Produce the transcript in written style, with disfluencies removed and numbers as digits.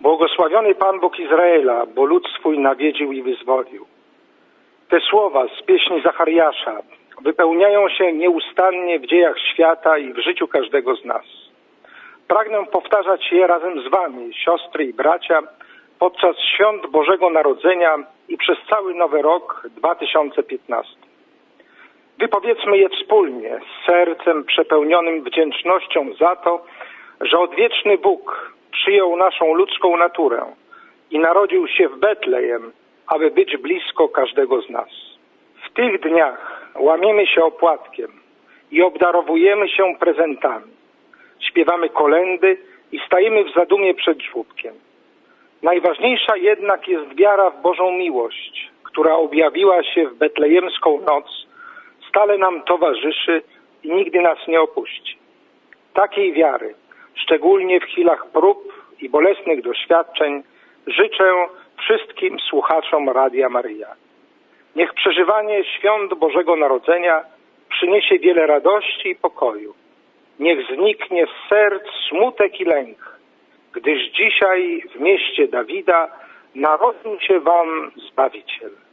Błogosławiony Pan Bóg Izraela, bo lud swój nawiedził i wyzwolił. Te słowa z pieśni Zachariasza wypełniają się nieustannie w dziejach świata i w życiu każdego z nas. Pragnę powtarzać je razem z wami, siostry i bracia, podczas świąt Bożego Narodzenia i przez cały nowy rok 2015. Wypowiedzmy je wspólnie, z sercem przepełnionym wdzięcznością za to, że odwieczny Bóg przyjął naszą ludzką naturę i narodził się w Betlejem, aby być blisko każdego z nas. W tych dniach łamiemy się opłatkiem i obdarowujemy się prezentami. Śpiewamy kolędy i stajemy w zadumie przed żłóbkiem. Najważniejsza jednak jest wiara w Bożą miłość, która objawiła się w betlejemską noc, stale nam towarzyszy i nigdy nas nie opuści. Takiej wiary, szczególnie w chwilach prób i bolesnych doświadczeń, życzę wszystkim słuchaczom Radia Maryja. Niech przeżywanie świąt Bożego Narodzenia przyniesie wiele radości i pokoju. Niech zniknie z serc smutek i lęk, gdyż dzisiaj w mieście Dawida narodził się wam Zbawiciel.